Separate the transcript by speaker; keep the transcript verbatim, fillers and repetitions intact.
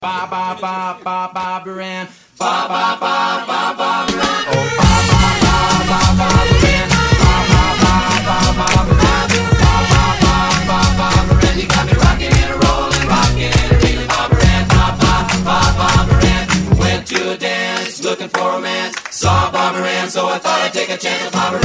Speaker 1: Ba ba ba ba Barbara Ann. Ba ba ba ba Barbara Ann. Oh ba ba ba ba Barbara Ann. Ba ba ba ba Barbara Ann. Ba ba ba ba Barbara Ann. You got me rocking and rolling, rocking and reeling, Barbara Ann. Ba ba ba Barbara Ann. Went to a dance, looking for romance. Saw Barbara Ann, so I thought I'd take a chance with Barbara